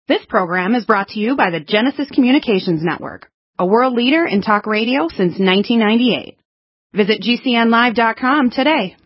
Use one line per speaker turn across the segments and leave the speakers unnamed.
This program is brought to you by the Genesis Communications Network, a world leader in talk radio since 1998. Visit GCNlive.com today.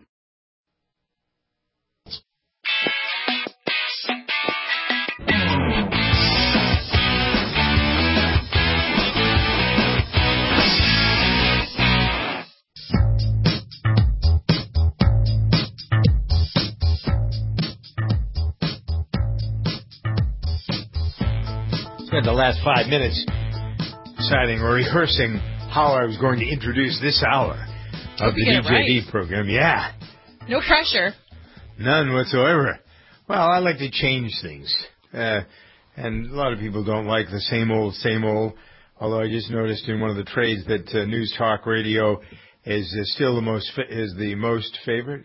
Spent the last 5 minutes deciding or rehearsing how I was going to introduce this hour of the DJD program. Yeah.
No pressure.
None whatsoever. Well, I like to change things. And a lot of people don't like the same old, although I just noticed in one of the trades that News Talk Radio is still the most favorite.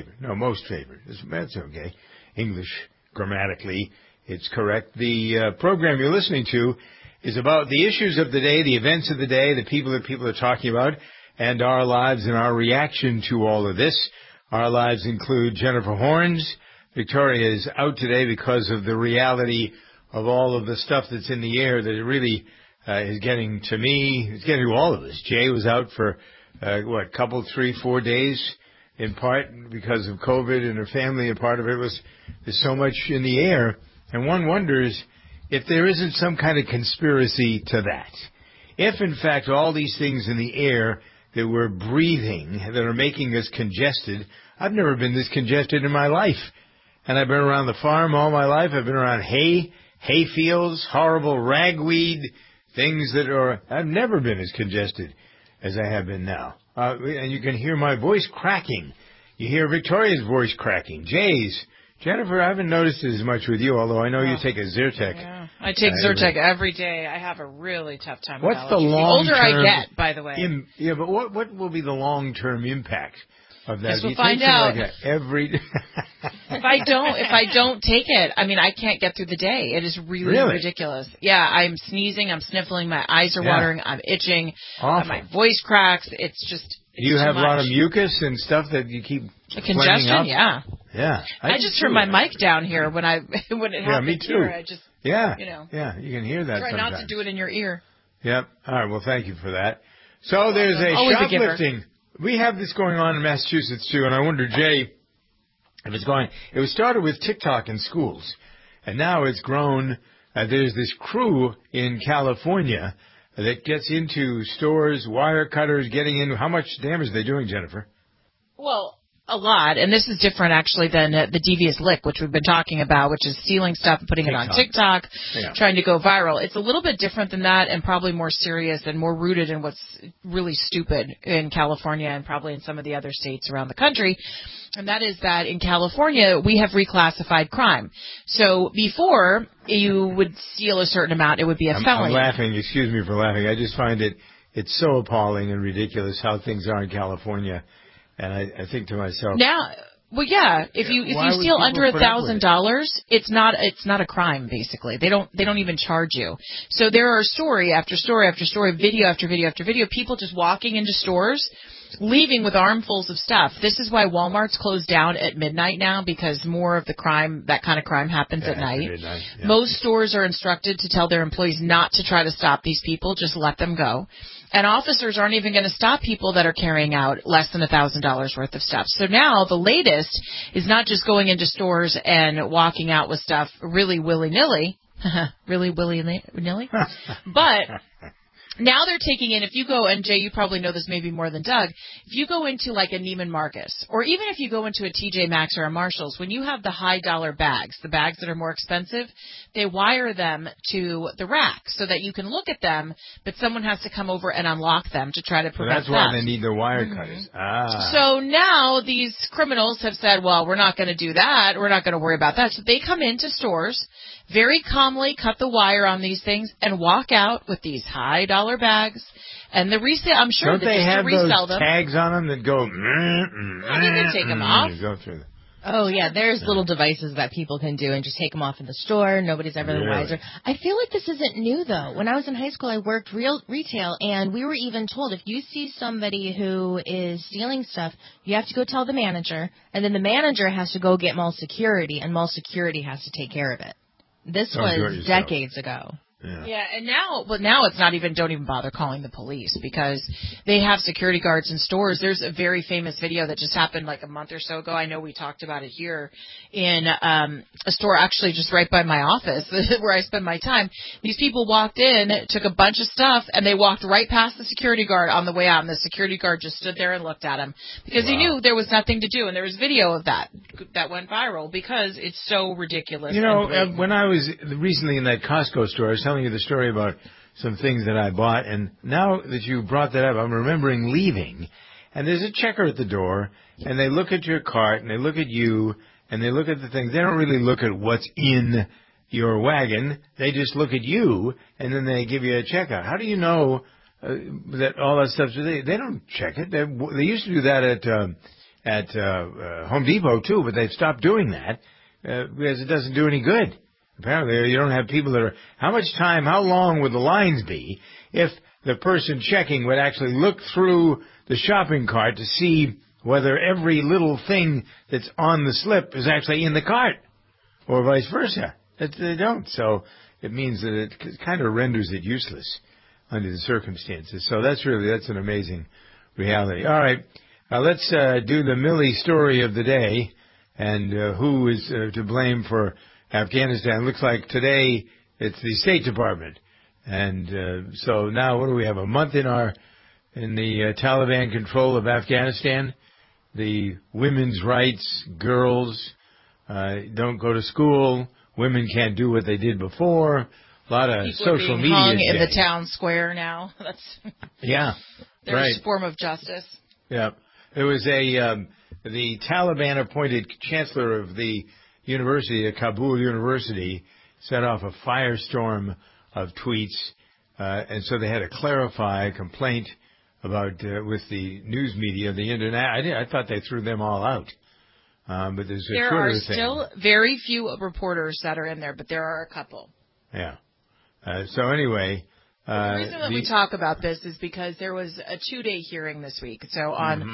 That's okay. English, grammatically, it's correct. The program you're listening to is about the issues of the day, the events of the day, the people that people are talking about, and our lives and our reaction to all of this. Our lives include Jennifer Horns. Victoria is out today because of the reality of all of the stuff that's in the air that it really is getting to me. It's getting to all of us. Jay was out for, 3-4 days in part because of COVID and her family, and part of it was there's so much in the air. And one wonders if there isn't some kind of conspiracy to that. If, in fact, all these things in the air that we're breathing that are making us congested, I've never been this congested in my life. And I've been around the farm all my life. I've been around hay fields, horrible ragweed, things that are... I've never been as congested as I have been now. And you can hear my voice cracking. You hear Victoria's voice cracking. Jay's. Jennifer, I haven't noticed it as much with you, although I know you take a Zyrtec.
Yeah. I take Zyrtec every day. I have a really tough time with
allergies.
The older I get, by the way.
But what will be the long-term impact of that?
Yes, we'll find out.
Like every
if I don't take it, I mean, I can't get through the day. It is really ridiculous. Yeah, I'm sneezing, I'm sniffling, my eyes are watering, I'm itching, my voice cracks. It's just...
Do you have a lot of mucus and stuff that you keep
congestion?
Up?
Yeah.
Yeah.
I just turn my mic down here when it happens.
Me too.
Here. I just you
can hear that.
Try
sometimes.
not to do it in your ear.
Yep. All right. Well, thank you for that. So there's shoplifting. We have this going on in Massachusetts too, and I wonder, Jay, if it's going. It was started with TikTok in schools, and now it's grown. There's this crew in California that gets into stores, wire cutters, getting in. How much damage are they doing, Jennifer?
Well, a lot, and this is different actually than the Devious Lick, which we've been talking about, which is stealing stuff and putting it on TikTok, trying to go viral. It's a little bit different than that and probably more serious and more rooted in what's really stupid in California and probably in some of the other states around the country. And that is that in California, we have reclassified crime. So before you would steal a certain amount, it would be a felony.
I'm laughing. Excuse me for laughing. I just find it's so appalling and ridiculous how things are in California. And I think to myself, if you steal under $1,000, it's not a crime. Basically, they don't even charge you. So there are story after story after story, video after video after video, people just walking into stores, leaving with armfuls of stuff. This is why Walmart's closed down at midnight now, because more of the crime, that kind of crime, happens at night. Most stores are instructed to tell their employees not to try to stop these people, just let them go. And officers aren't even going to stop people that are carrying out less than $1,000 worth of stuff. So now the latest is not just going into stores and walking out with stuff really willy-nilly, but now they're taking in, if you go, and Jay, you probably know this maybe more than Doug, if you go into like a Neiman Marcus, or even if you go into a TJ Maxx or a Marshall's, when you have the high dollar bags, the bags that are more expensive, they wire them to the rack so that you can look at them, but someone has to come over and unlock them to try to prevent that's why they need the wire cutters.
So now these criminals have said, well, we're not going to do that. We're not going to worry about that. So they come into stores, very calmly cut the wire on these things, and walk out with these high dollar bags. And the resale, I'm sure
don't they have those
them.
tags on them that go?
Well, you can take them off.
You go through them.
Oh, yeah, there's little devices that people can do and just take them off in the store. Nobody's ever the wiser. I feel like this isn't new, though. When I was in high school, I worked retail, and we were even told if you see somebody who is stealing stuff, you have to go tell the manager, and then the manager has to go get mall security, and mall security has to take care of it. This was decades ago.
Yeah, and now it's not even, don't even bother calling the police because they have security guards in stores. There's a very famous video that just happened like a month or so ago. I know we talked about it here in a store actually just right by my office where I spend my time. These people walked in, took a bunch of stuff, and they walked right past the security guard on the way out, and the security guard just stood there and looked at him because he knew there was nothing to do, and there was video of that went viral because it's so ridiculous.
You know, when I was recently in that Costco store, I was telling you the story about some things that I bought, and now that you brought that up, I'm remembering leaving, and there's a checker at the door, and they look at your cart, and they look at you, and they look at the things. They don't really look at what's in your wagon. They just look at you, and then they give you a checkout. How do you know that all that stuff's there? They don't check it. They used to do that at Home Depot, too, but they've stopped doing that because it doesn't do any good. Apparently, you don't have people that are... How long would the lines be if the person checking would actually look through the shopping cart to see whether every little thing that's on the slip is actually in the cart, or vice versa? They don't. So it means that it kind of renders it useless under the circumstances. So that's an amazing reality. All right, let's do the Milley story of the day and who is to blame for Afghanistan. Looks like today it's the State Department. And so now what do we have? A month in the Taliban control of Afghanistan. The women's rights, girls don't go to school. Women can't do what they did before. A lot of
people
social
media
hung
in the town square now. That's there's a form of justice.
Yeah. There was the Taliban appointed chancellor of the university, Kabul University, set off a firestorm of tweets, and so they had to clarify a complaint about with the news media, the internet. I thought they threw them all out, but there's a
there
Twitter
are
thing.
Still very few reporters that are in there, but there are a couple.
Yeah. So anyway,
the reason that we talk about this is because there was a 2-day hearing this week. So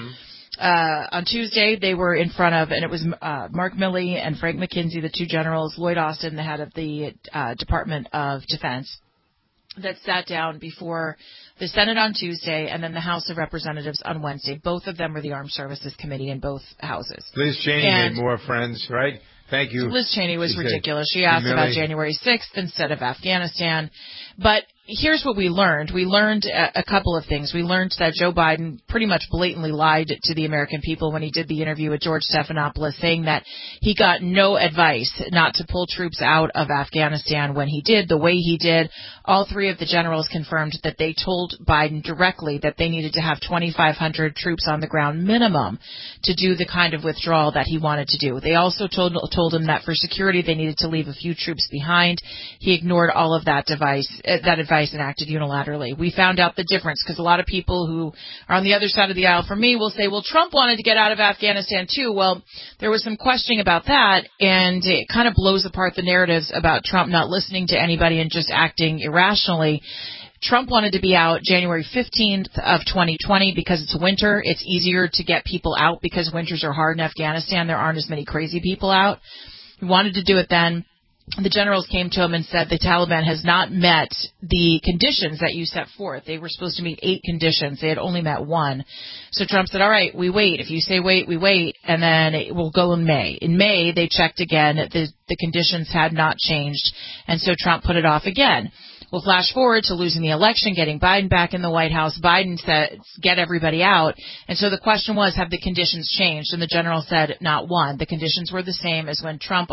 on Tuesday, they were in front of, and it was Mark Milley and Frank McKinsey, the two generals, Lloyd Austin, the head of the Department of Defense, that sat down before the Senate on Tuesday and then the House of Representatives on Wednesday. Both of them were the Armed Services Committee in both houses.
Liz Cheney made more friends, right? Thank you.
Liz Cheney was ridiculous. She asked about January 6th instead of Afghanistan. But here's what we learned. We learned a couple of things. We learned that Joe Biden pretty much blatantly lied to the American people when he did the interview with George Stephanopoulos, saying that he got no advice not to pull troops out of Afghanistan when he did, the way he did. All three of the generals confirmed that they told Biden directly that they needed to have 2,500 troops on the ground minimum to do the kind of withdrawal that he wanted to do. They also told him that for security they needed to leave a few troops behind. He ignored all of that advice and acted unilaterally. We found out the difference because a lot of people who are on the other side of the aisle from me will say, well, Trump wanted to get out of Afghanistan too. Well, there was some questioning about that, and it kind of blows apart the narratives about Trump not listening to anybody and just acting irrationally. Trump wanted to be out January 15th of 2020 because it's winter. It's easier to get people out because winters are hard in Afghanistan. There aren't as many crazy people out. He wanted to do it then. The generals came to him and said the Taliban has not met the conditions that you set forth. They were supposed to meet 8 conditions. They had only met 1. So Trump said, all right, we wait. If you say wait, we wait, and then it will go in May. In May, they checked again. The conditions had not changed, and so Trump put it off again. We'll flash forward to losing the election, getting Biden back in the White House. Biden said, get everybody out. And so the question was, have the conditions changed? And the general said, not one. The conditions were the same as when Trump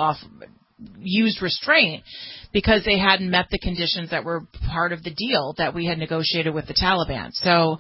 used restraint because they hadn't met the conditions that were part of the deal that we had negotiated with the Taliban. So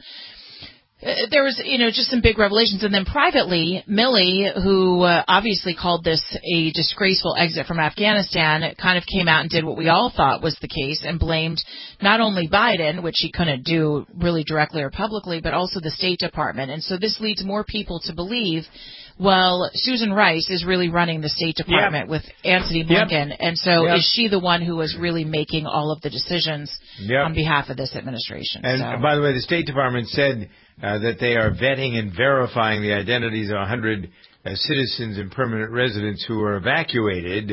there was, just some big revelations. And then privately, Milley, who obviously called this a disgraceful exit from Afghanistan, kind of came out and did what we all thought was the case and blamed not only Biden, which he couldn't do really directly or publicly, but also the State Department. And so this leads more people to believe, well, Susan Rice is really running the State Department with Antony Blinken, and so is she the one who is really making all of the decisions on behalf of this administration?
And by the way, the State Department said that they are vetting and verifying the identities of 100 citizens and permanent residents who were evacuated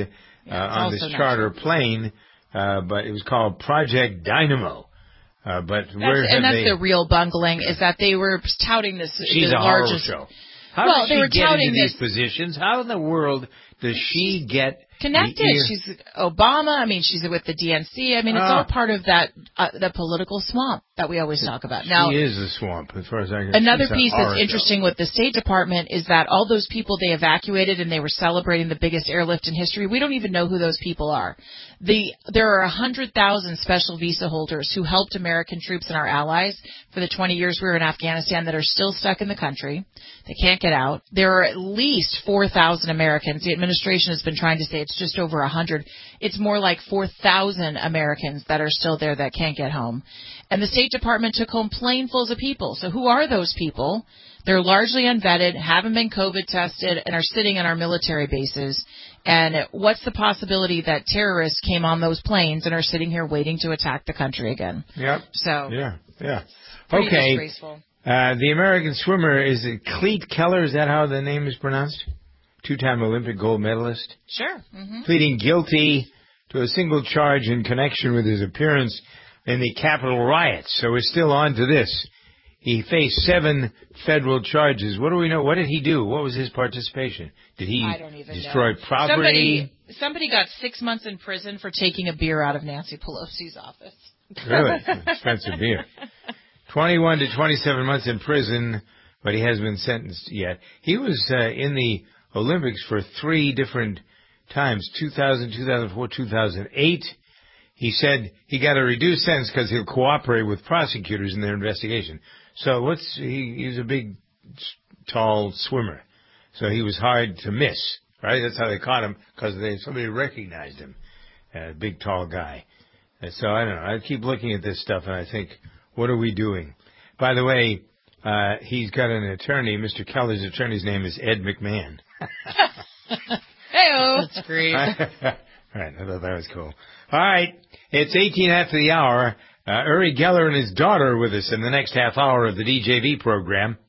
on this charter plane, but it was called Project Dynamo. But that's
the real bungling, is that they were touting this.
She's a
largest
horror show. How does she get into these positions? How in the world does she get
connected? She's Obama. I mean, she's with the DNC. I mean, it's all part of that the political swamp that we always talk about. Now,
she is a swamp, as far as I can.
Another piece that's interesting with the State Department is that all those people they evacuated and they were celebrating the biggest airlift in history. We don't even know who those people are. There are 100,000 special visa holders who helped American troops and our allies for the 20 years we were in Afghanistan that are still stuck in the country. They can't get out. There are at least 4,000 Americans. The administration has been trying to say it's just over 100. It's more like 4,000 Americans that are still there that can't get home. And the State Department took home planefuls of people. So who are those people? They're largely unvetted, haven't been COVID tested, and are sitting in our military bases. And what's the possibility that terrorists came on those planes and are sitting here waiting to attack the country again?
Yep.
So
yeah.
Pretty disgraceful.
The American swimmer, is it Clete Keller? Is that how the name is pronounced? 2-time Olympic gold medalist.
Sure. Mm-hmm.
Pleading guilty to a single charge in connection with his appearance in the Capitol riots. So we're still on to this. He faced 7 federal charges. What do we know? What did he do? What was his participation? Did he destroy property?
Somebody got 6 months in prison for taking a beer out of Nancy Pelosi's office.
Really? Expensive beer. 21 to 27 months in prison, but he hasn't been sentenced yet. He was in the Olympics for 3 different times, 2000, 2004, 2008. He said he got a reduced sentence because he'll cooperate with prosecutors in their investigation. So he was a big, tall swimmer. So he was hard to miss, right? That's how they caught him, because somebody recognized him, a big, tall guy. And so I don't know. I keep looking at this stuff and I think, what are we doing? By the way, he's got an attorney. Mr. Keller's attorney's name is Ed McMahon.
Hey-o. That's great.
Right, I thought that was cool. All right, it's 18 after the hour. Uri Geller and his daughter are with us in the next half hour of the DJV program.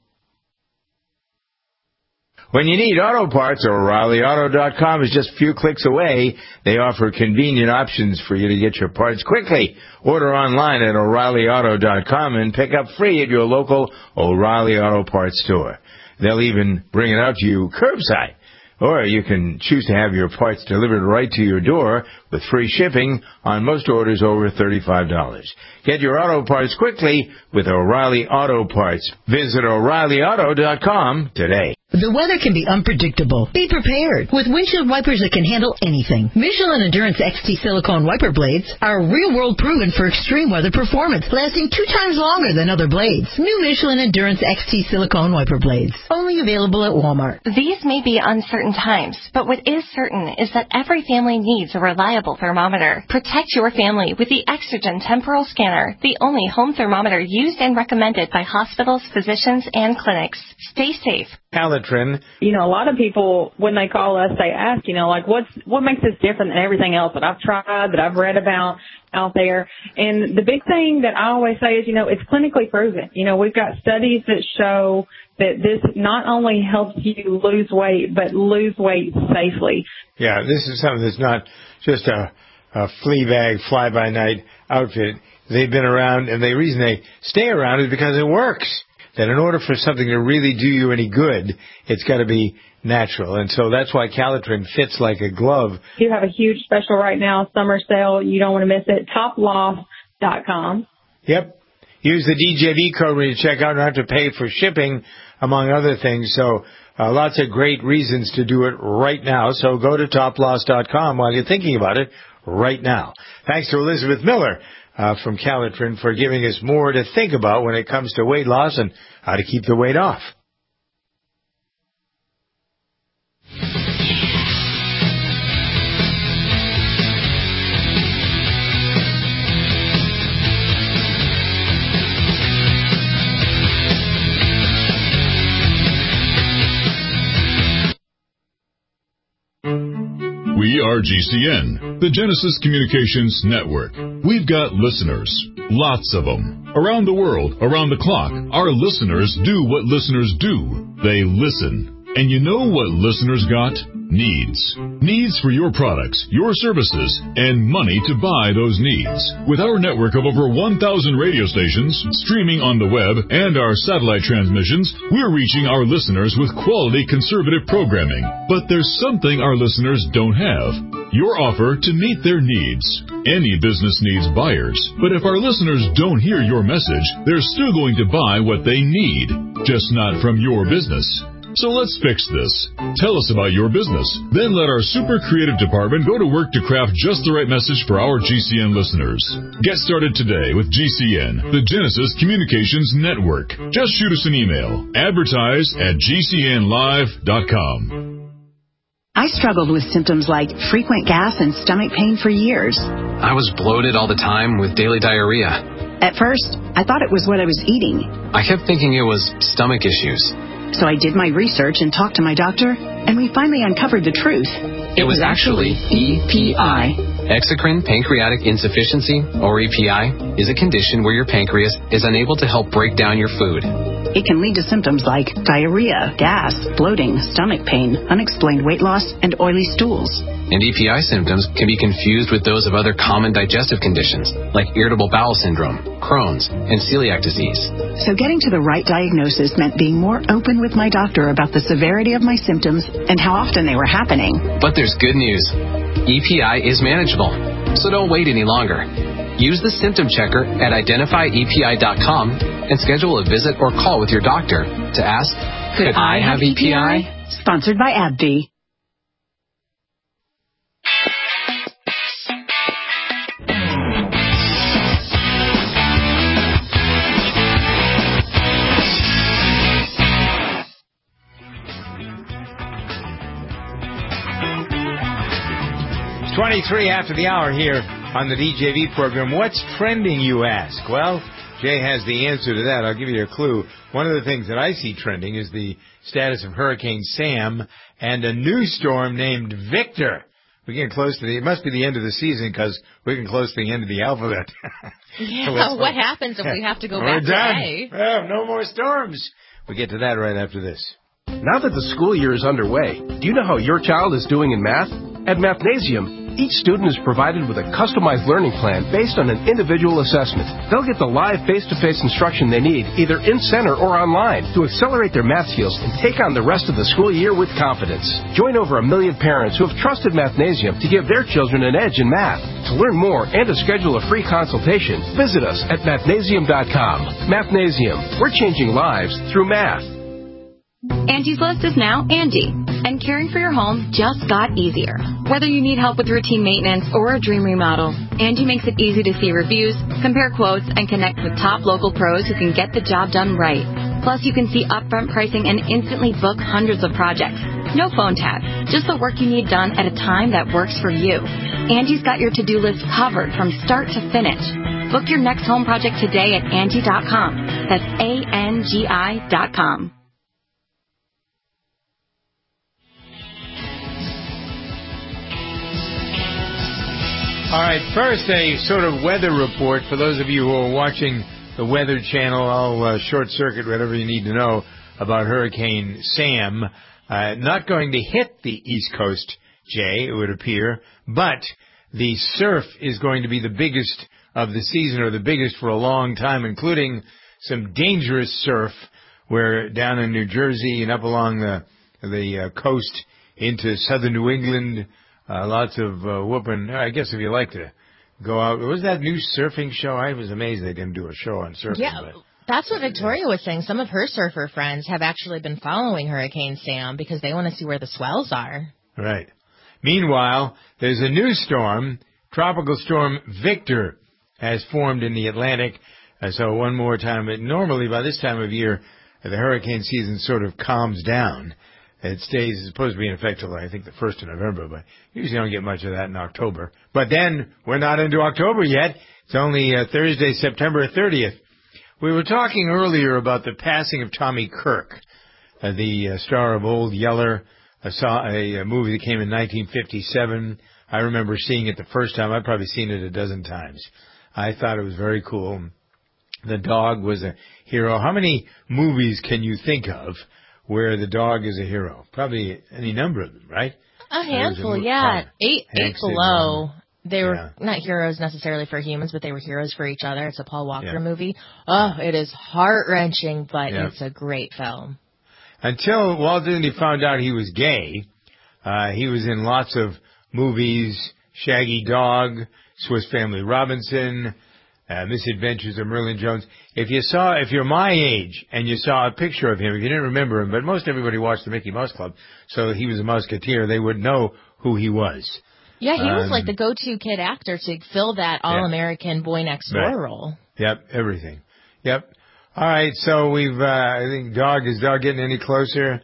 When you need auto parts, O'ReillyAuto.com is just a few clicks away. They offer convenient options for you to get your parts quickly. Order online at O'ReillyAuto.com and pick up free at your local O'Reilly Auto Parts store. They'll even bring it out to you curbside. Or you can choose to have your parts delivered right to your door with free shipping on most orders over $35. Get your auto parts quickly with O'Reilly Auto Parts. Visit O'ReillyAuto.com today.
The weather can be unpredictable. Be prepared with windshield wipers that can handle anything. Michelin Endurance XT silicone wiper blades are real-world proven for extreme weather performance, lasting 2 times longer than other blades. New Michelin Endurance XT silicone wiper blades, only available at Walmart.
These may be uncertain times, but what is certain is that every family needs a reliable thermometer. Protect your family with the Exergen Temporal Scanner, the only home thermometer used and recommended by hospitals, physicians, and clinics. Stay safe.
Calitrin.
You know, a lot of people, when they call us, they ask, like, what makes this different than everything else that I've tried, that I've read about out there? And the big thing that I always say is, it's clinically proven. We've got studies that show that this not only helps you lose weight, but lose weight safely.
Yeah, this is something that's not just a flea bag, fly-by-night outfit. They've been around, and the reason they stay around is because it works. That in order for something to really do you any good, it's got to be natural. And so that's why Calitrin fits like a glove.
You have a huge special right now, summer sale. You don't want to miss it. Toploss.com.
Yep. Use the DJV code when you check out and have to pay for shipping, among other things. So lots of great reasons to do it right now. So go to toploss.com while you're thinking about it right now. Thanks to Elizabeth Miller from Calitrin for giving us more to think about when it comes to weight loss and how to keep the weight off.
We are GCN, the Genesis Communications Network. We've got listeners, lots of them. Around the world, around the clock, our listeners do what listeners do. They listen. And you know what listeners got? Needs. Needs for your products, your services, and money to buy those needs. With our network of over 1,000 radio stations, streaming on the web, and our satellite transmissions, we're reaching our listeners with quality conservative programming. But there's something our listeners don't have. Your offer to meet their needs. Any business needs buyers, but if our listeners don't hear your message, they're still going to buy what they need, just not from your business. So let's fix this. Tell us about your business. Then let our super creative department go to work to craft just the right message for our GCN listeners. Get started today with GCN, the Genesis Communications Network. Just shoot us an email. Advertise@gcnlive.com.
I struggled with symptoms like frequent gas and stomach pain for years.
I was bloated all the time with daily diarrhea.
At first, I thought it was what I was eating.
I kept thinking it was stomach issues.
So I did my research and talked to my doctor, and we finally uncovered the truth.
It was actually EPI. Exocrine pancreatic insufficiency, or EPI, is a condition where your pancreas is unable to help break down your food.
It can lead to symptoms like diarrhea, gas, bloating, stomach pain, unexplained weight loss, and oily stools.
And EPI symptoms can be confused with those of other common digestive conditions, like irritable bowel syndrome, Crohn's, and celiac disease.
So getting to the right diagnosis meant being more open with my doctor about the severity of my symptoms and how often they were happening.
But there's good news. EPI is manageable, so don't wait any longer. Use the symptom checker at identifyepi.com and schedule a visit or call with your doctor to ask, could I have EPI?
Sponsored by AbbVie.
It's 23 after the hour here on the DJV program. What's trending, you ask? Well, Jay has the answer to that. I'll give you a clue. One of the things that I see trending is the status of Hurricane Sam and a new storm named Victor. We're getting close to it must be the end of the season because we're getting close to the end of the alphabet.
Yeah, what happens if we have to go back to A?
Well, no more storms. We'll get to that right after this.
Now that the school year is underway, do you know how your child is doing in math? At Mathnasium, each student is provided with a customized learning plan based on an individual assessment. They'll get the live face-to-face instruction they need, either in center or online, to accelerate their math skills and take on the rest of the school year with confidence. Join over 1 million parents who have trusted Mathnasium to give their children an edge in math. To learn more and to schedule a free consultation, visit us at mathnasium.com. Mathnasium, we're changing lives through math.
Angie's List is now Angie, and caring for your home just got easier. Whether you need help with routine maintenance or a dream remodel, Angie makes it easy to see reviews, compare quotes, and connect with top local pros who can get the job done right. Plus, you can see upfront pricing and instantly book hundreds of projects. No phone tag, just the work you need done at a time that works for you. Angie's got your to-do list covered from start to finish. Book your next home project today at Angie.com. That's ANGI.com.
All right, first a sort of weather report for those of you who are watching the Weather Channel. I'll short-circuit whatever you need to know about Hurricane Sam. Not going to hit the East Coast, Jay, it would appear, but the surf is going to be the biggest of the season, or the biggest for a long time, including some dangerous surf where down in New Jersey and up along the coast into southern New England. Lots of whooping. I guess if you like to go out. What was that new surfing show? I was amazed they didn't do a show on surfing.
Yeah, that's what Victoria was saying. Some of her surfer friends have actually been following Hurricane Sam because they want to see where the swells are.
Right. Meanwhile, there's a new storm. Tropical Storm Victor has formed in the Atlantic. So one more time. Normally, by this time of year, the hurricane season sort of calms down. It stays, it's supposed to be in effect till, I think, the 1st of November, but usually don't get much of that in October. But then, we're not into October yet. It's only Thursday, September 30th. We were talking earlier about the passing of Tommy Kirk, the star of Old Yeller. I saw a movie that came in 1957. I remember seeing it the first time. I've probably seen it a dozen times. I thought it was very cool. The dog was a hero. How many movies can you think of where the dog is a hero? Probably any number of them, right?
A handful, yeah. Eight Below. They were not heroes necessarily for humans, but they were heroes for each other. It's a Paul Walker movie. Oh, it is heart-wrenching, but it's a great film.
Until Walt Disney found out he was gay, he was in lots of movies, Shaggy Dog, Swiss Family Robinson, Misadventures of Merlin Jones. If you're my age and you saw a picture of him, if you didn't remember him, but most everybody watched the Mickey Mouse Club, so he was a Musketeer, they would know who he was.
Yeah, he was like the go-to kid actor to fill that all-American boy next door role.
Yep, everything. Yep. All right, so I think is Dog getting any closer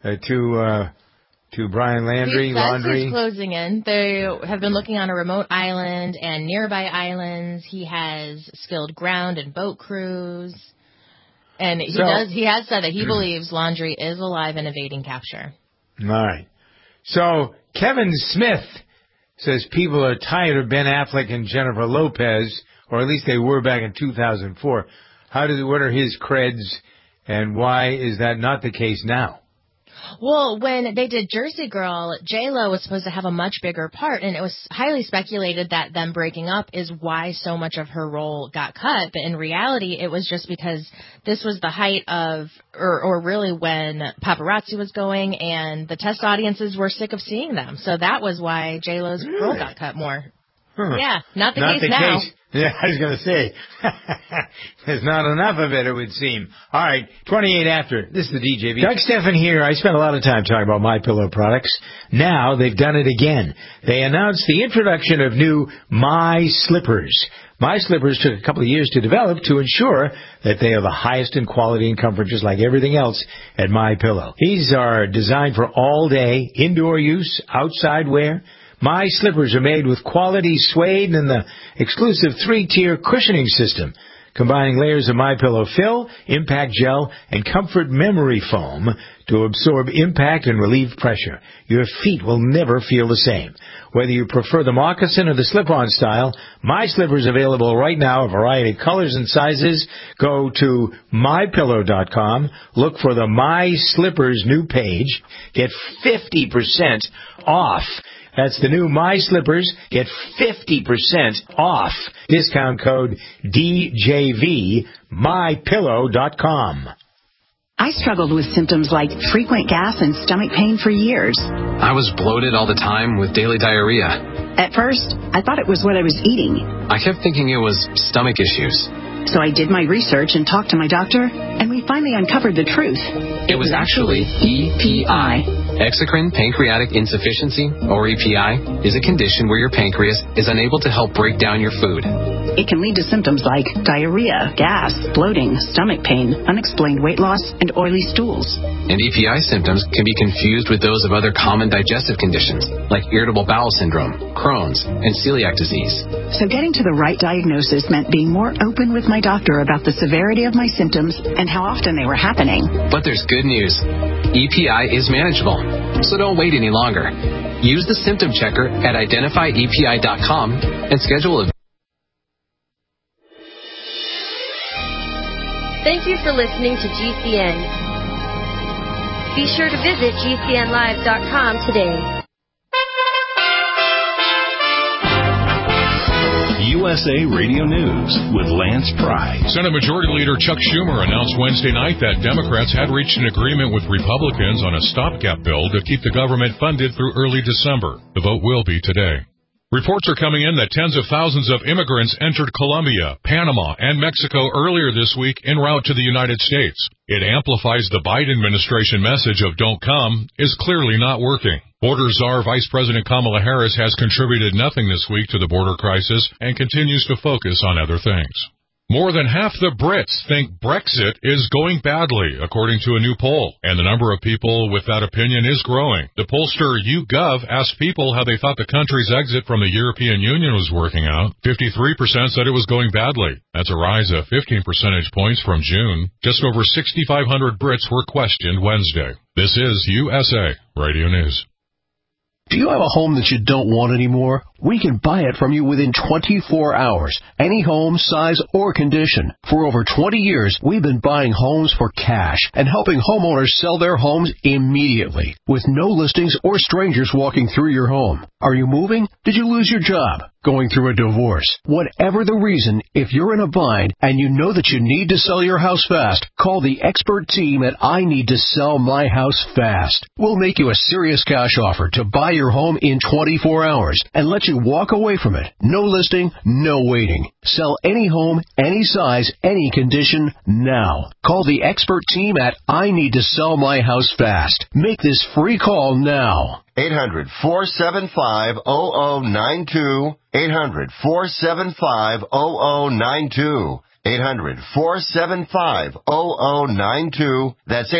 to Brian Laundrie?
He's closing in. They have been looking on a remote island and nearby islands. He has skilled ground and boat crews. And he has said that he believes Laundrie is alive and evading capture.
All right. So Kevin Smith says people are tired of Ben Affleck and Jennifer Lopez, or at least they were back in 2004. What are his creds, and why is that not the case now?
Well, when they did Jersey Girl, J-Lo was supposed to have a much bigger part, and it was highly speculated that them breaking up is why so much of her role got cut. But in reality, it was just because this was the height of, or really when paparazzi was going, and the test audiences were sick of seeing them. So that was why J-Lo's role got cut more. Huh. Yeah, not the case now.
Yeah, I was going to say, there's not enough of it would seem. All right, 28 after. This is the DJV. Doug Stephan here. I spent a lot of time talking about MyPillow products. Now they've done it again. They announced the introduction of new My Slippers. My Slippers took a couple of years to develop to ensure that they are the highest in quality and comfort, just like everything else at MyPillow. These are designed for all-day indoor use, outside wear. My Slippers are made with quality suede and the exclusive 3-tier cushioning system, combining layers of MyPillow fill, impact gel, and comfort memory foam to absorb impact and relieve pressure. Your feet will never feel the same. Whether you prefer the moccasin or the slip-on style, My Slippers available right now, a variety of colors and sizes. Go to MyPillow.com, look for the My Slippers new page, get 50% off. That's the new My Slippers. Get 50% off. Discount code DJV, MyPillow.com.
I struggled with symptoms like frequent gas and stomach pain for years.
I was bloated all the time with daily diarrhea.
At first, I thought it was what I was eating.
I kept thinking it was stomach issues.
So I did my research and talked to my doctor, and we finally uncovered the truth.
It was actually EPI. Exocrine pancreatic insufficiency, or EPI, is a condition where your pancreas is unable to help break down your food.
It can lead to symptoms like diarrhea, gas, bloating, stomach pain, unexplained weight loss, and oily stools.
And EPI symptoms can be confused with those of other common digestive conditions, like irritable bowel syndrome, Crohn's, and celiac disease.
So getting to the right diagnosis meant being more open with my doctor about the severity of my symptoms and how often they were happening.
But there's good news. EPI is manageable, so don't wait any longer. Use the symptom checker at identifyepi.com and schedule a...
Thank you for listening to GCN. Be sure to visit GCNlive.com today.
USA Radio News with Lance Pry.
Senate Majority Leader Chuck Schumer announced Wednesday night that Democrats had reached an agreement with Republicans on a stopgap bill to keep the government funded through early December. The vote will be today. Reports are coming in that tens of thousands of immigrants entered Colombia, Panama, and Mexico earlier this week en route to the United States. It amplifies the Biden administration message of "don't come" is clearly not working. Border czar Vice President Kamala Harris has contributed nothing this week to the border crisis and continues to focus on other things. More than half the Brits think Brexit is going badly, according to a new poll, and the number of people with that opinion is growing. The pollster YouGov asked people how they thought the country's exit from the European Union was working out. 53% said it was going badly. That's a rise of 15 percentage points from June. Just over 6,500 Brits were questioned Wednesday. This is USA Radio News.
Do you have a home that you don't want anymore? We can buy it from you within 24 hours. Any home, size, or condition. For over 20 years, we've been buying homes for cash and helping homeowners sell their homes immediately with no listings or strangers walking through your home. Are you moving? Did you lose your job? Going through a divorce? Whatever the reason, if you're in a bind and you know that you need to sell your house fast, call the expert team at I Need to Sell My House Fast. We'll make you a serious cash offer to buy your home in 24 hours and let you walk away from it. No listing, no waiting. Sell any home, any size, any condition, now. Call the expert team at I Need to Sell My House Fast. Make this free call now.
800-475-0092. 800-475-0092. 800-475-0092. That's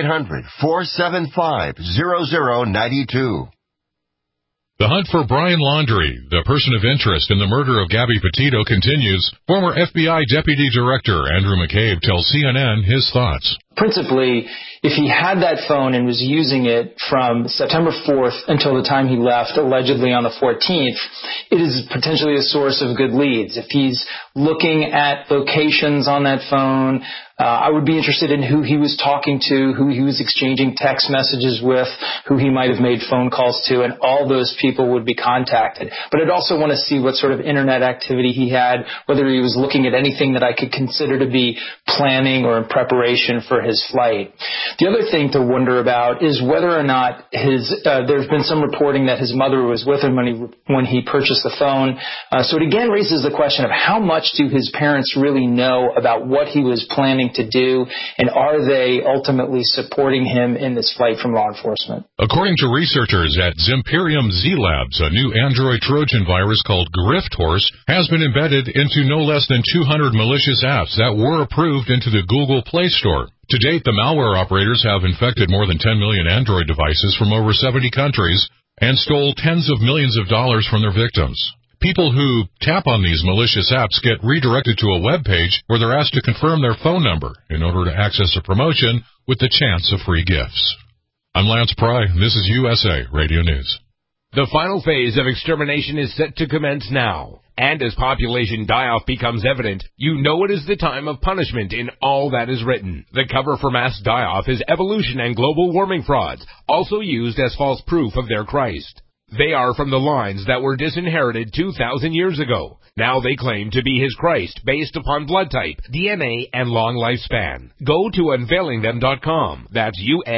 800-475-0092.
The hunt for Brian Laundrie, the person of interest in the murder of Gabby Petito, continues. Former FBI Deputy Director Andrew McCabe tells CNN his thoughts.
Principally, if he had that phone and was using it from September 4th until the time he left, allegedly on the 14th, it is potentially a source of good leads. If he's looking at locations on that phone, I would be interested in who he was talking to, who he was exchanging text messages with, who he might have made phone calls to, and all those people would be contacted. But I'd also want to see what sort of internet activity he had, whether he was looking at anything that I could consider to be planning or in preparation for his flight. The other thing to wonder about is whether or not there's been some reporting that his mother was with him when he purchased the phone. So it again raises the question of how much do his parents really know about what he was planning to do, and are they ultimately supporting him in this flight from law enforcement?
According to researchers at Zimperium Z Labs, a new Android Trojan virus called Grift Horse has been embedded into no less than 200 malicious apps that were approved into the Google Play Store. To date, the malware operators have infected more than 10 million Android devices from over 70 countries and stole tens of millions of dollars from their victims. People who tap on these malicious apps get redirected to a web page where they're asked to confirm their phone number in order to access a promotion with the chance of free gifts. I'm Lance Pry. This is USA Radio News.
The final phase of extermination is set to commence now. And as population die-off becomes evident, you know it is the time of punishment in all that is written. The cover for mass die-off is evolution and global warming frauds, also used as false proof of their Christ. They are from the lines that were disinherited 2,000 years ago. Now they claim to be his Christ based upon blood type, DNA, and long lifespan. Go to unveilingthem.com. That's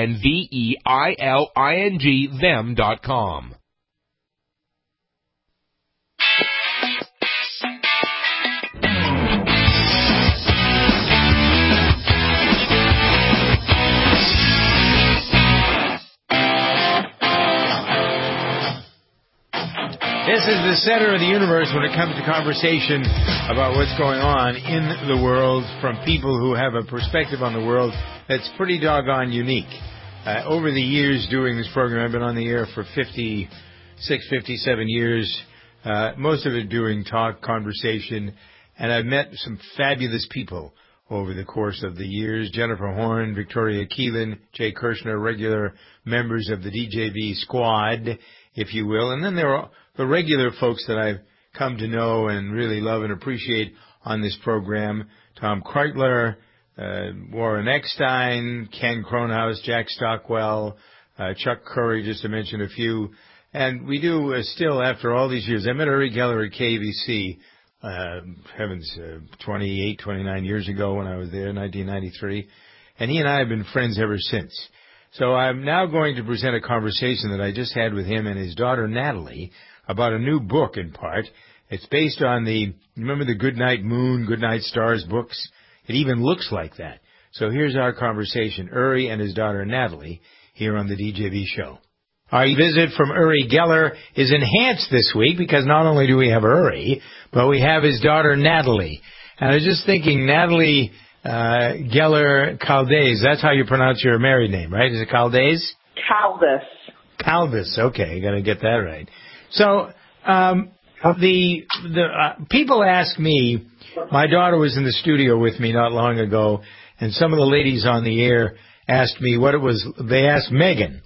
UNVEILING them.com.
This is the center of the universe when it comes to conversation about what's going on in the world from people who have a perspective on the world that's pretty doggone unique. Over the years doing this program, I've been on the air for 56, 57 years, most of it doing talk, conversation, and I've met some fabulous people over the course of the years. Jennifer Horn, Victoria Keelan, Jay Kirshner, regular members of the DJV squad, if you will. And then there are the regular folks that I've come to know and really love and appreciate on this program. Tom Kreitler, Warren Eckstein, Ken Kronhaus, Jack Stockwell, Chuck Curry, just to mention a few. And we do still, after all these years, I met Uri Geller at KVC, 28, 29 years ago when I was there in 1993. And he and I have been friends ever since. So I'm now going to present a conversation that I just had with him and his daughter Natalie about a new book in part. It's based on remember the Goodnight Moon, Goodnight Stars books? It even looks like that. So here's our conversation, Uri and his daughter Natalie, here on the DJV show. Our visit from Uri Geller is enhanced this week because not only do we have Uri, but we have his daughter Natalie. And I was just thinking, Natalie Geller Caldes, that's how you pronounce your married name, right? Is it Caldes?
Caldas.
Caldas, okay, got to get that right. So the people ask me, my daughter was in the studio with me not long ago, and some of the ladies on the air asked me what it was. They asked Megan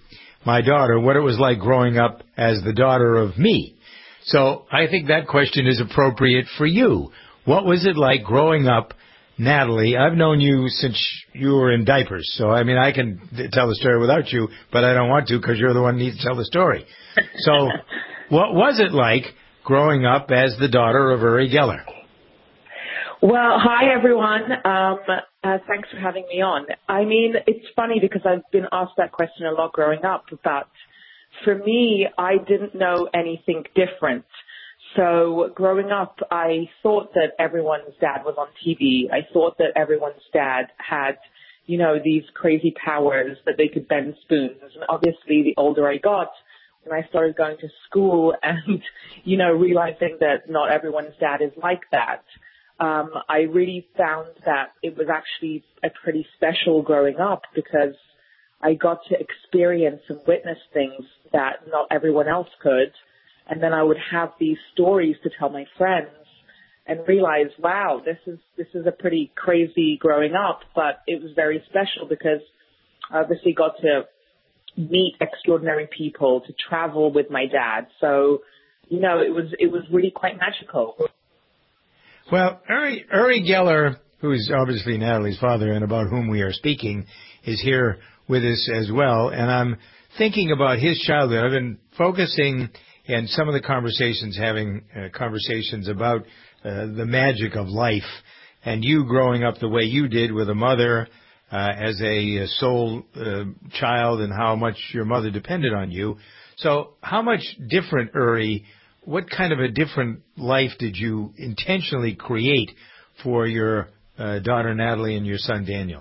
my daughter what it was like growing up as the daughter of me. So I think that question is appropriate for you. What was it like growing up, Natalie? I've known you since you were in diapers, so I mean I can tell the story without you, but I don't want to because you're the one who needs to tell the story. So what was it like growing up as the daughter of Uri Geller?
Well, hi everyone. Thanks for having me on. I mean, it's funny because I've been asked that question a lot growing up, but for me, I didn't know anything different. So growing up, I thought that everyone's dad was on TV. I thought that everyone's dad had, you know, these crazy powers that they could bend spoons. And obviously, the older I got, when I started going to school and, you know, realizing that not everyone's dad is like that, I really found that it was actually a pretty special growing up because I got to experience and witness things that not everyone else could. And then I would have these stories to tell my friends and realize, wow, this is a pretty crazy growing up, but it was very special because I obviously got to meet extraordinary people, to travel with my dad. So, you know, it was really quite magical.
Well, Uri Geller, who is obviously Natalie's father and about whom we are speaking, is here with us as well. And I'm thinking about his childhood. I've been focusing in some of the conversations, having conversations about the magic of life and you growing up the way you did with a mother as a sole child and how much your mother depended on you. So how much different, Uri, what kind of a different life did you intentionally create for your daughter Natalie and your son Daniel?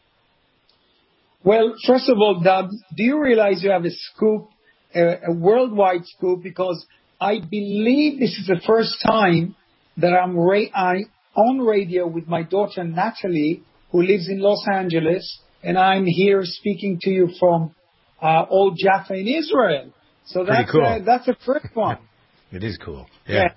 Well, first of all, Doug, do you realize you have a scoop, a worldwide scoop? Because I believe this is the first time that I'm on radio with my daughter Natalie, who lives in Los Angeles, and I'm here speaking to you from Old Jaffa in Israel. So that's cool. That's the first one.
It is cool. Yeah.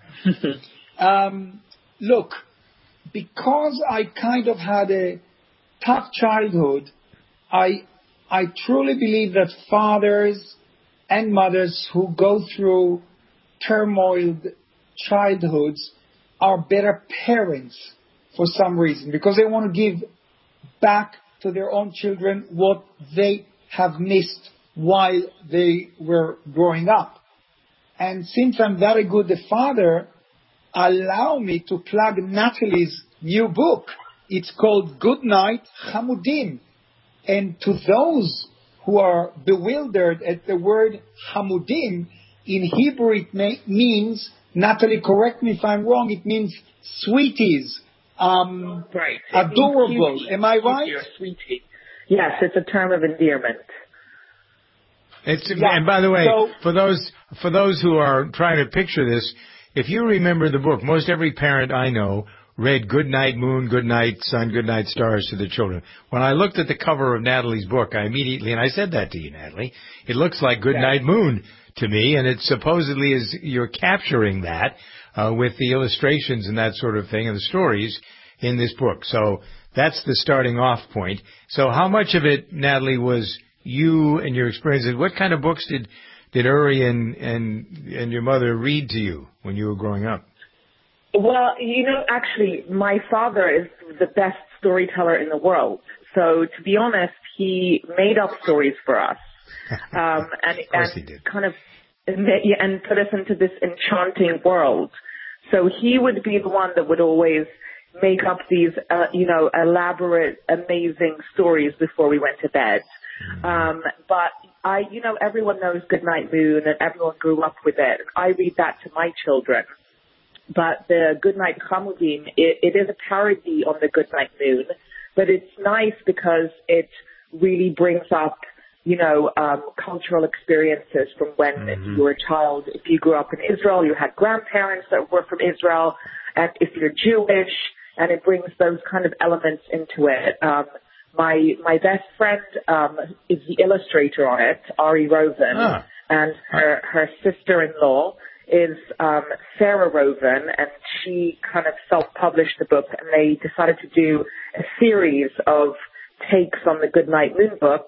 Look, because I kind of had a tough childhood, I truly believe that fathers and mothers who go through turmoiled childhoods are better parents for some reason, because they want to give back to their own children what they have missed while they were growing up. And since I'm very good a father, allow me to plug Natalie's new book. It's called Good Night, Hamudim. And to those who are bewildered at the word Hamudim, in Hebrew it means, Natalie, correct me if I'm wrong, it means sweeties,
right.
Adorable. Am I right?
Sweetie. Yes, it's a term of endearment.
And by the way, for those who are trying to picture this, if you remember the book, most every parent I know read Good Night Moon, Good Night Sun, Good Night Stars to their children. When I looked at the cover of Natalie's book, I immediately, and I said that to you, Natalie, it looks like Good Night Moon to me, and it supposedly is, you're capturing that with the illustrations and that sort of thing and the stories in this book. So that's the starting off point. So how much of it, Natalie, was you and your experiences? What kind of books did Uri and your mother read to you when you were growing up?
Well, you know, actually, my father is the best storyteller in the world. So to be honest, he made up stories for us, and kind of and put us into this enchanting world. So he would be the one that would always make up these, elaborate, amazing stories before we went to bed. But everyone knows Goodnight Moon and everyone grew up with it. I read that to my children. But the Goodnight Hamudim, it is a parody on the Goodnight Moon, but it's nice because it really brings up, cultural experiences from when you were a child. If you grew up in Israel, you had grandparents that were from Israel, and if you're Jewish, and it brings those kind of elements into it. My best friend is the illustrator on it, Ari Rosen, and her sister-in-law is Sarah Rosen, and she kind of self-published the book, and they decided to do a series of takes on the Goodnight Moon book,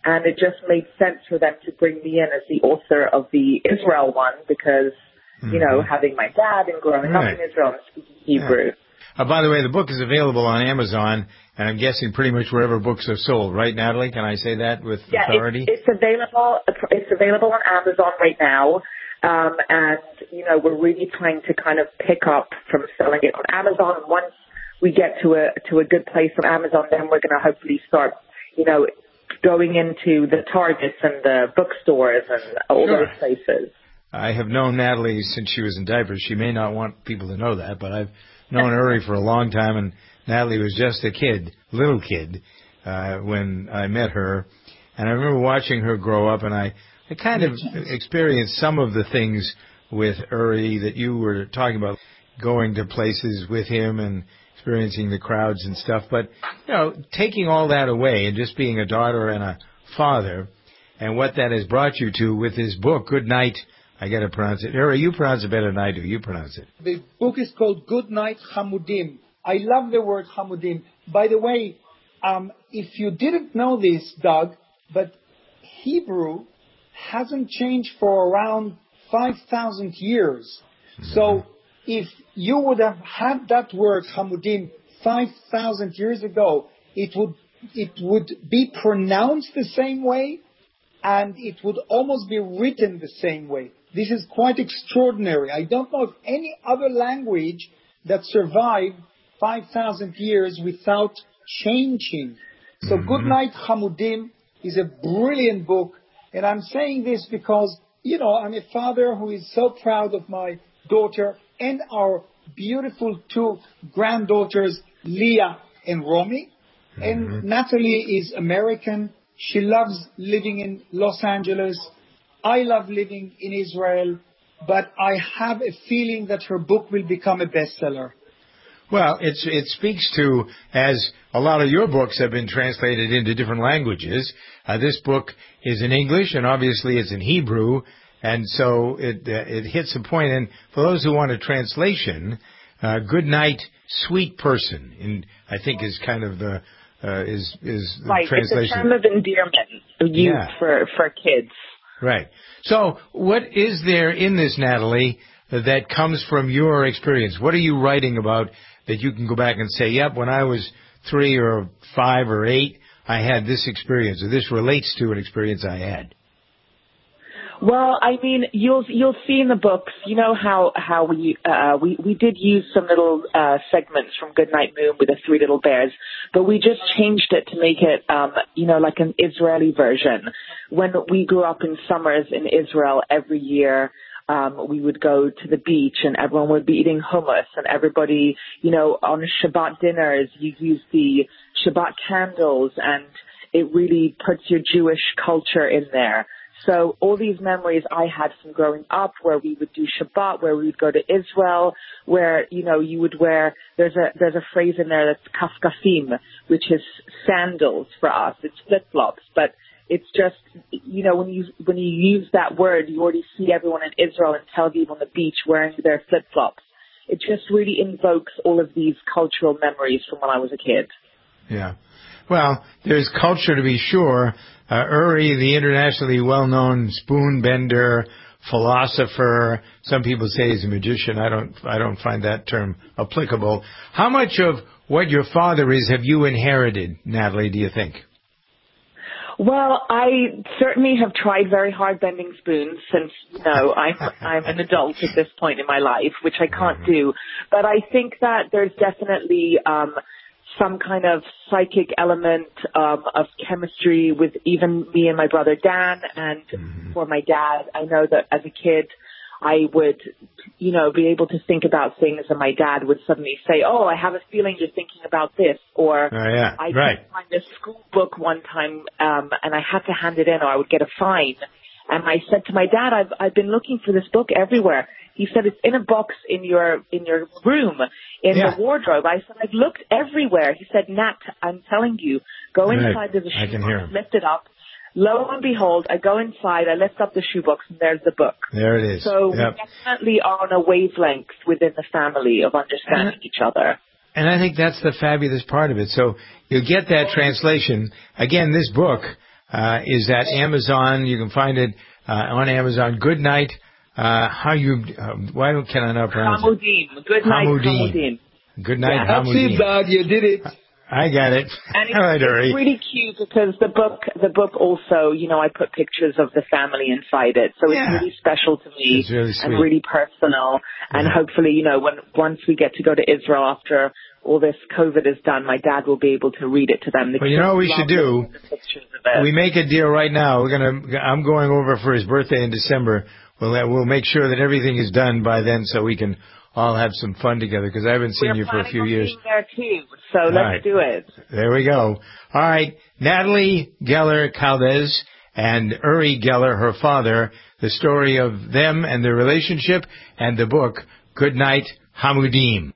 And it just made sense for them to bring me in as the author of the Israel one because, you know, having my dad and growing up in Israel and speaking Hebrew.
By the way, the book is available on Amazon, and I'm guessing pretty much wherever books are sold, right, Natalie? Can I say that with authority?
It's available. It's available on Amazon right now, and you know we're really trying to kind of pick up from selling it on Amazon. And once we get to a good place on Amazon, then we're going to hopefully start, you know, going into the Targets and the bookstores and all those places.
I have known Natalie since she was in diapers. She may not want people to know that, but I've known Uri for a long time, and Natalie was just a little kid, when I met her. And I remember watching her grow up, and I kind of experienced some of the things with Uri that you were talking about, going to places with him and experiencing the crowds and stuff. But, you know, taking all that away and just being a daughter and a father, and what that has brought you to with this book, Good Night. I got to pronounce it. Uri, you pronounce it better than I do. You pronounce it.
The book is called Good Night Hamudim. I love the word Hamudim. By the way, if you didn't know this, Doug, but Hebrew hasn't changed for around 5,000 years. So if you would have had that word Hamudim 5,000 years ago, it would be pronounced the same way, and it would almost be written the same way. This is quite extraordinary. I don't know of any other language that survived 5,000 years without changing. So Good Night Hamudim is a brilliant book. And I'm saying this because, you know, I'm a father who is so proud of my daughter and our beautiful two granddaughters, Leah and Romy. And Natalie is American. She loves living in Los Angeles. I love living in Israel. But I have a feeling that her book will become a bestseller.
Well, it speaks to, as a lot of your books have been translated into different languages, this book is in English, and obviously it's in Hebrew, and so it hits a point. And for those who want a translation, Good Night, Sweet Person, I think is kind of the is the
right.
translation.
It's a term of endearment used for kids.
Right. So what is there in this, Natalie, that comes from your experience? What are you writing about that you can go back and say, yep, when I was 3 or 5 or 8, I had this experience, or this relates to an experience I had?
Well, I mean, you'll see in the books, you know how we did use some little segments from Goodnight Moon with the 3 little bears, but we just changed it to make it, you know, like an Israeli version. When we grew up in summers in Israel every year, we would go to the beach and everyone would be eating hummus, and everybody, you know, on Shabbat dinners, you use the Shabbat candles, and it really puts your Jewish culture in there. So all these memories I had from growing up, where we would do Shabbat, where we would go to Israel, where, you know, you would wear, there's a phrase in there that's kafkafim, which is sandals for us. It's flip-flops, but it's just, you know, when you use that word, you already see everyone in Israel and Tel Aviv on the beach wearing their flip-flops. It just really invokes all of these cultural memories from when I was a kid.
Yeah. Well, there's culture to be sure. Uri, the internationally well-known spoon bender, philosopher. Some people say he's a magician. I don't find that term applicable. How much of what your father is have you inherited, Natalie, do you think?
Well, I certainly have tried very hard bending spoons since, you know, I'm an adult at this point in my life, which I can't do. But I think that there's definitely some kind of psychic element of chemistry with even me and my brother Dan. And for my dad, I know that as a kid, I would, you know, be able to think about things, and my dad would suddenly say, "Oh, I have a feeling you're thinking about this," or I couldn't find a school book one time, and I had to hand it in, or I would get a fine. And I said to my dad, "I've been looking for this book everywhere." He said, "It's in a box in your room, in the wardrobe." I said, "I've looked everywhere." He said, "Nat, I'm telling you, go inside. There's a shoebox. Lift it up." Lo and behold, I go inside, I lift up the shoebox, and there's the book.
There it is.
So we definitely are on a wavelength within the family of understanding each other.
And I think that's the fabulous part of it. So you get that translation. Again, this book, is at Amazon. You can find it on Amazon. Good Night. Why can I not pronounce it?
Hamudim. Good Night, Hamudim.
Good Night,
Hamudim. That's it, Dad. You did it.
I got it.
And
All right,
it's really cute because the book also, I put pictures of the family inside it. So it's really special to me.
It's really sweet.
And really personal. And hopefully, once we get to go to Israel after all this COVID is done, my dad will be able to read it to them.
Well, you know what we should do? We make a deal right now. I'm going over for his birthday in December. We'll make sure that everything is done by then so we can all have some fun together, because I haven't seen you for a few years.
We're planning on being there too, so let's do it.
There we go. All right, Natalie Geller Calvez and Uri Geller, her father, the story of them and their relationship, and the book, Good Night, Hamudim.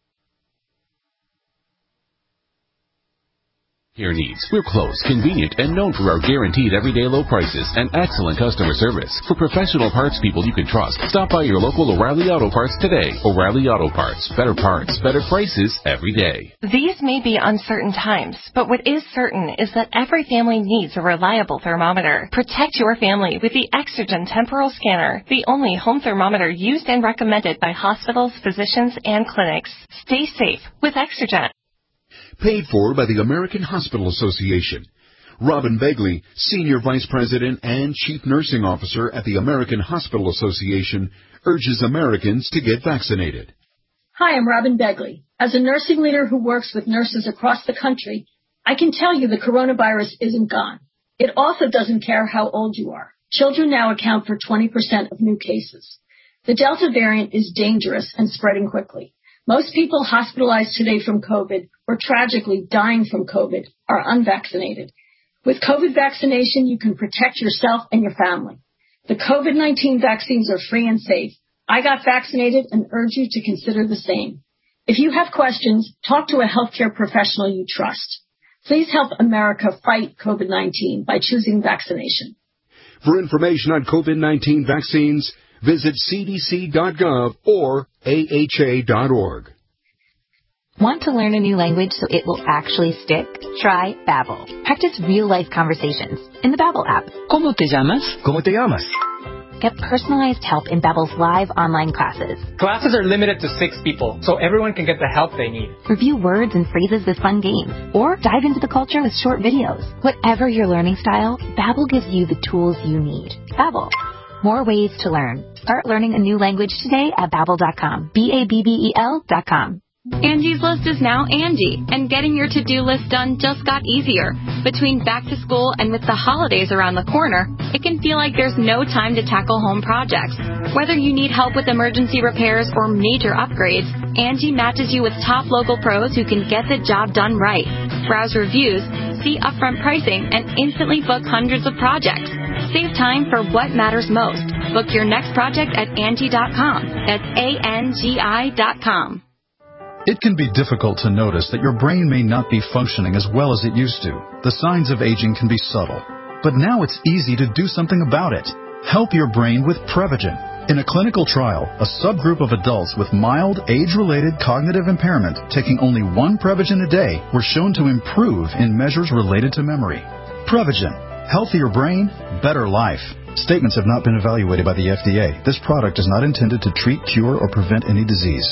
Your needs. We're close, convenient, and known for our guaranteed everyday low prices and excellent customer service. For professional parts people you can trust, stop by your local O'Reilly Auto Parts today. O'Reilly Auto Parts. Better parts, better prices every day.
These may be uncertain times, but what is certain is that every family needs a reliable thermometer. Protect your family with the Exergen Temporal Scanner, the only home thermometer used and recommended by hospitals, physicians, and clinics. Stay safe with Exergen.
Paid for by the American Hospital Association. Robin Begley, Senior Vice President and Chief Nursing Officer at the American Hospital Association, urges Americans to get vaccinated.
Hi, I'm Robin Begley. As a nursing leader who works with nurses across the country, I can tell you the coronavirus isn't gone. It also doesn't care how old you are. Children now account for 20% of new cases. The Delta variant is dangerous and spreading quickly. Most people hospitalized today from COVID, or tragically dying from COVID, are unvaccinated. With COVID vaccination, you can protect yourself and your family. The COVID-19 vaccines are free and safe. I got vaccinated and urge you to consider the same. If you have questions, talk to a healthcare professional you trust. Please help America fight COVID-19 by choosing vaccination.
For information on COVID-19 vaccines, visit cdc.gov or AHA.org.
Want to learn a new language so it will actually stick? Try Babbel. Practice real-life conversations in the Babbel app.
¿Cómo te llamas? ¿Cómo te llamas?
Get personalized help in Babbel's live online classes.
Classes are limited to 6 people, so everyone can get the help they need.
Review words and phrases with fun games, or dive into the culture with short videos. Whatever your learning style, Babbel gives you the tools you need. Babbel. More ways to learn. Start learning a new language today at Babbel.com. Babbel.com.
Angie's List is now Angie, and getting your to-do list done just got easier. Between back to school and with the holidays around the corner, it can feel like there's no time to tackle home projects. Whether you need help with emergency repairs or major upgrades, Angie matches you with top local pros who can get the job done right. Browse reviews, see upfront pricing, and instantly book hundreds of projects. Save time for what matters most. Book your next project at Angie.com. That's ANGI.com.
It can be difficult to notice that your brain may not be functioning as well as it used to. The signs of aging can be subtle. But now it's easy to do something about it. Help your brain with Prevagen. In a clinical trial, a subgroup of adults with mild, age-related cognitive impairment taking only one Prevagen a day were shown to improve in measures related to memory. Prevagen. Healthier brain, better life. Statements have not been evaluated by the FDA. This product is not intended to treat, cure, or prevent any disease.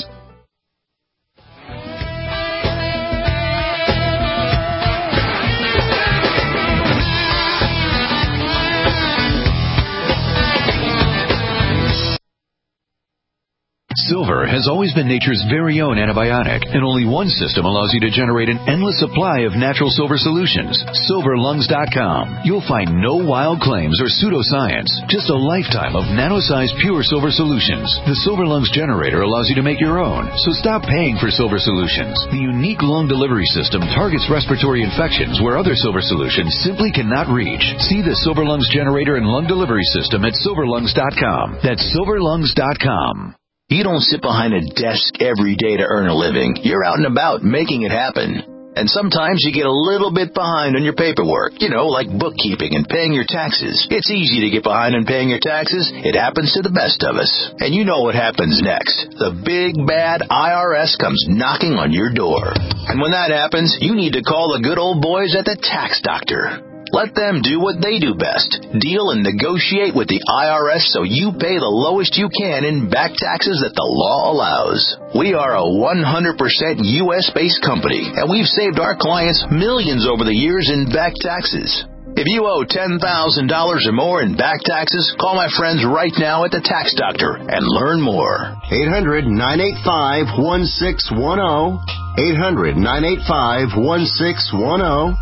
Silver has always been nature's very own antibiotic, and only one system allows you to generate an endless supply of natural silver solutions. SilverLungs.com. You'll find no wild claims or pseudoscience, just a lifetime of nano-sized pure silver solutions. The Silver Lungs generator allows you to make your own, so stop paying for silver solutions. The unique lung delivery system targets respiratory infections where other silver solutions simply cannot reach. See the Silver Lungs generator and lung delivery system at SilverLungs.com. That's SilverLungs.com.
You don't sit behind a desk every day to earn a living. You're out and about making it happen. And sometimes you get a little bit behind on your paperwork, like bookkeeping and paying your taxes. It's easy to get behind on paying your taxes. It happens to the best of us. And you know what happens next. The big, bad IRS comes knocking on your door. And when that happens, you need to call the good old boys at the Tax Doctor. Let them do what they do best. Deal and negotiate with the IRS so you pay the lowest you can in back taxes that the law allows. We are a 100% U.S.-based company, and we've saved our clients millions over the years in back taxes. If you owe $10,000 or more in back taxes, call my friends right now at the Tax Doctor and learn more.
800-985-1610. 800-985-1610.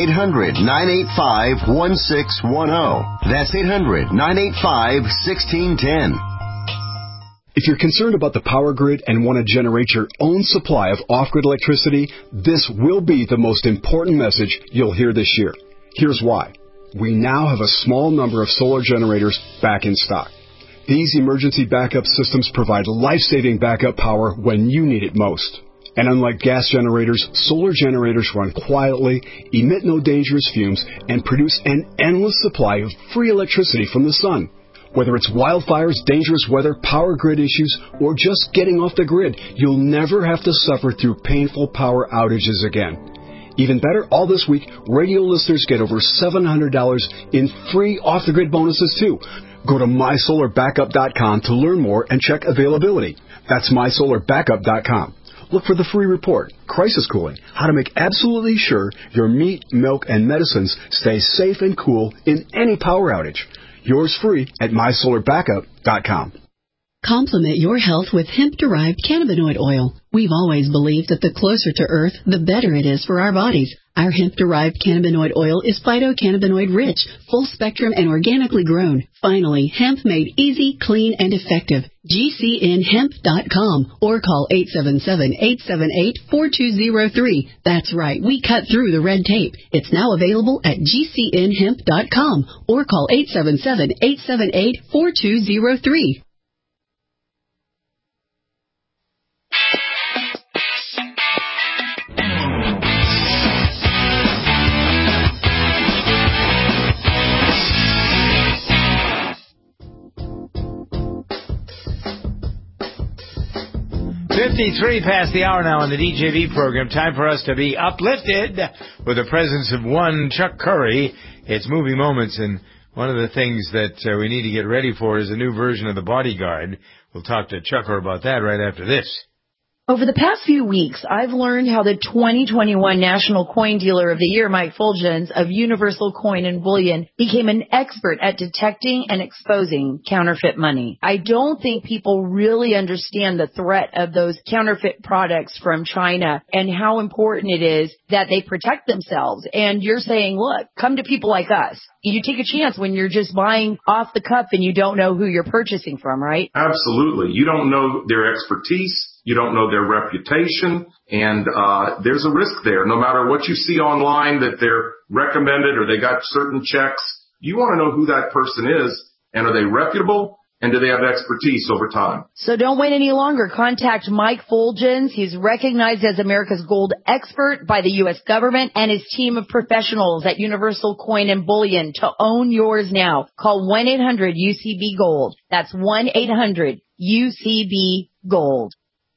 800-985-1610. That's 800-985-1610.
If you're concerned about the power grid and want to generate your own supply of off-grid electricity, this will be the most important message you'll hear this year. Here's why. We now have a small number of solar generators back in stock. These emergency backup systems provide life-saving backup power when you need it most. And unlike gas generators, solar generators run quietly, emit no dangerous fumes, and produce an endless supply of free electricity from the sun. Whether it's wildfires, dangerous weather, power grid issues, or just getting off the grid, you'll never have to suffer through painful power outages again. Even better, all this week, radio listeners get over $700 in free off-the-grid bonuses, too. Go to mysolarbackup.com to learn more and check availability. That's mysolarbackup.com. Look for the free report, Crisis Cooling, how to make absolutely sure your meat, milk, and medicines stay safe and cool in any power outage. Yours free at mysolarbackup.com.
Complement your health with hemp-derived cannabinoid oil. We've always believed that the closer to Earth, the better it is for our bodies. Our hemp-derived cannabinoid oil is phytocannabinoid-rich, full-spectrum, and organically grown. Finally, hemp made easy, clean, and effective. GCNhemp.com or call 877-878-4203. That's right, we cut through the red tape. It's now available at GCNhemp.com or call 877-878-4203.
.53 past the hour now on the DJV program. Time for us to be uplifted with the presence of one Chuck Curry. It's Movie Moments, and one of the things that we need to get ready for is a new version of The Bodyguard. We'll talk to Chucker about that right after this.
Over the past few weeks, I've learned how the 2021 National Coin Dealer of the Year, Mike Fulgens of Universal Coin and Bullion, became an expert at detecting and exposing counterfeit money. I don't think people really understand the threat of those counterfeit products from China and how important it is that they protect themselves. And you're saying, look, come to people like us. You take a chance when you're just buying off the cuff and you don't know who you're purchasing from, right?
Absolutely. You don't know their expertise. You don't know their reputation, and there's a risk there. No matter what you see online that they're recommended or they got certain checks, you want to know who that person is, and are they reputable, and do they have expertise over time?
So don't wait any longer. Contact Mike Fulgens. He's recognized as America's gold expert by the U.S. government and his team of professionals at Universal Coin and Bullion to own yours now. Call 1-800-UCB-GOLD. That's 1-800-UCB-GOLD.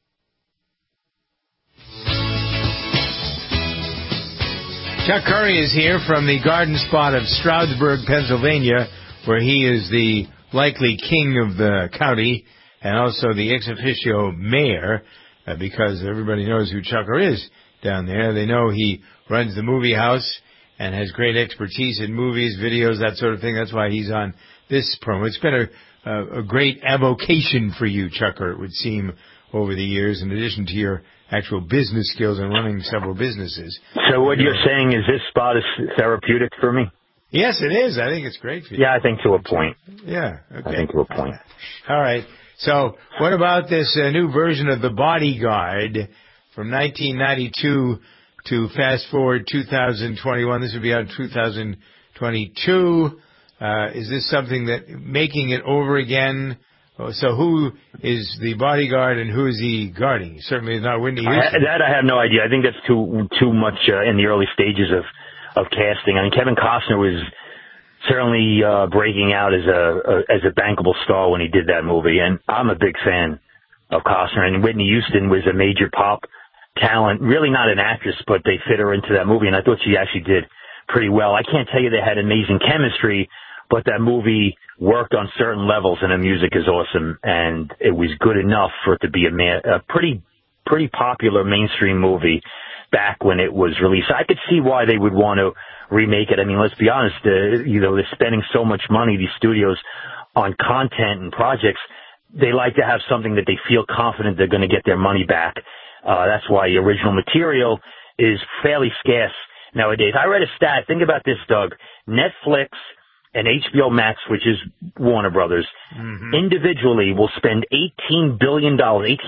Chuck Curry is here from the Garden Spot of Stroudsburg, Pennsylvania, where he is the likely king of the county and also the ex officio mayor, because everybody knows who Chucker is down there. They know he runs the movie house and has great expertise in movies, videos, that sort of thing. That's why he's on this promo. It's been a great avocation for you, Chucker, it would seem, over the years, in addition to your actual business skills and running several businesses.
So what you're saying is this spot is therapeutic for me?
Yes, it is. I think it's great for you.
Yeah, I think to a point.
Yeah, okay.
I think to a point.
All right. So what about this new version of The Bodyguard from 1992 to fast forward 2021? This would be out in 2022. Is this something that making it over again? So who is the bodyguard and who is he guarding? Certainly not Whitney Houston.
That I have no idea. I think that's too much in the early stages of casting. I mean, Kevin Costner was certainly breaking out as a bankable star when he did that movie, and I'm a big fan of Costner. And Whitney Houston was a major pop talent, really not an actress, but they fit her into that movie, and I thought she actually did pretty well. I can't tell you they had amazing chemistry, but that movie worked on certain levels, and the music is awesome, and it was good enough for it to be a pretty popular mainstream movie back when it was released. I could see why they would want to remake it. I mean, let's be honest, they're spending so much money, these studios, on content and projects. They like to have something that they feel confident they're going to get their money back. That's why the original material is fairly scarce nowadays. I read a stat. Think about this, Doug. Netflix and HBO Max, which is Warner Brothers, individually will spend $18 billion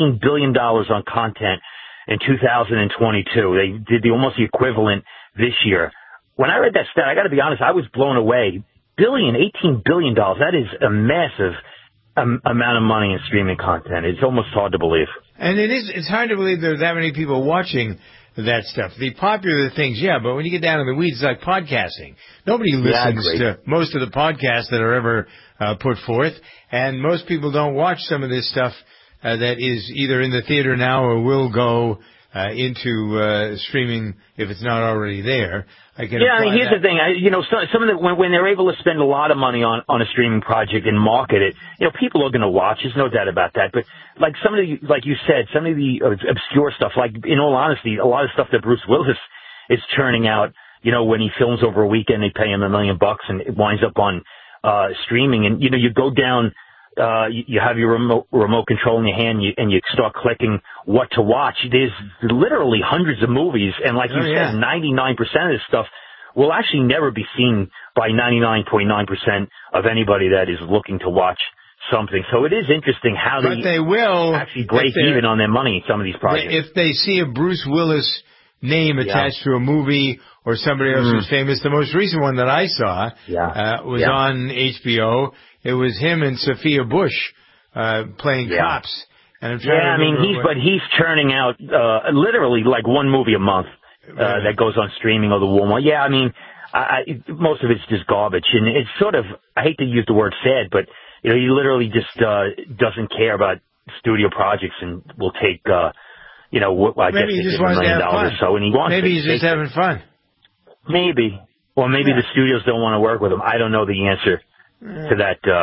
on content in 2022. They did almost the equivalent this year. When I read that stat, I got to be honest, I was blown away. $18 billion. That is a massive amount of money in streaming content. It's almost hard to believe.
And it's hard to believe there are that many people watching that stuff. The popular things, yeah, but when you get down in the weeds, it's like podcasting. Nobody listens to most of the podcasts that are ever put forth, and most people don't watch some of this stuff that is either in the theater now or will go into streaming if it's not already there. I mean,
here's the thing. Some of the when they're able to spend a lot of money on a streaming project and market it, people are going to watch. There's no doubt about that. But like like you said, some of the obscure stuff, like in all honesty, a lot of stuff that Bruce Willis is churning out. When he films over a weekend, they pay him $1 million and it winds up on streaming. And you go down. You have your remote control in your hand and you start clicking what to watch. There's literally hundreds of movies, and like you said, 99% of this stuff will actually never be seen by 99.9% of anybody that is looking to watch something. So it is interesting how
they will
actually break even on their money in some of these projects.
If they see a Bruce Willis name attached to a movie or somebody else who's famous, the most recent one that I saw was on HBO. It was him and Sophia Bush playing cops. And I'm trying
he's churning out literally like one movie a month that goes on streaming or the Walmart. Yeah, I mean, most of it's just garbage, and it's sort of, I hate to use the word sad, but he literally just doesn't care about studio projects and will take I guess
he just
$1 million or so, and he wants.
Maybe he's just having fun.
Maybe, or maybe the studios don't want to work with him. I don't know the answer to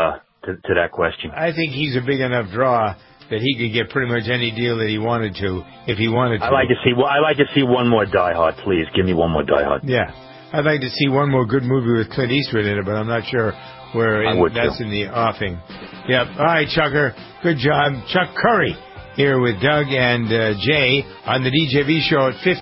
that question.
I think he's a big enough draw that he could get pretty much any deal that he wanted to, if he wanted to.
I'd like to see one more Die Hard, please. Give me one more Die Hard.
Yeah. I'd like to see one more good movie with Clint Eastwood in it, but I'm not sure where that's in the offing. Yep. All right, Chucker. Good job. Chuck Curry here with Doug and Jay on the DJV show at 50.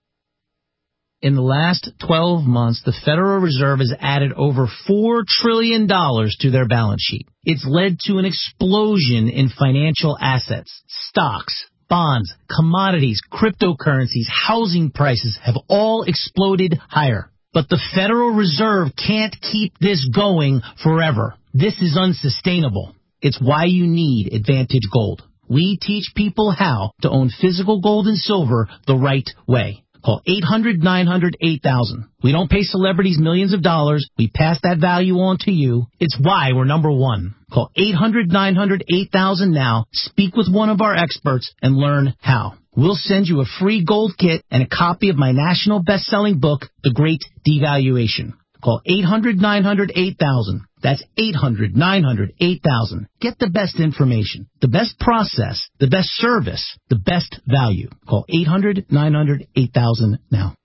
In the last 12 months, the Federal Reserve has added over $4 trillion to their balance sheet. It's led to an explosion in financial assets. Stocks, bonds, commodities, cryptocurrencies, housing prices have all exploded higher. But the Federal Reserve can't keep this going forever. This is unsustainable. It's why you need Advantage Gold. We teach people how to own physical gold and silver the right way. Call 800-900-8000. We don't pay celebrities millions of dollars. We pass that value on to you. It's why we're number one. Call 800-900-8000 now. Speak with one of our experts and learn how. We'll send you a free gold kit and a copy of my national best-selling book, The Great Devaluation. Call 800-900-8000. That's 800-900-8000. Get the best information, the best process, the best service, the best value. Call 800-900-8000 now.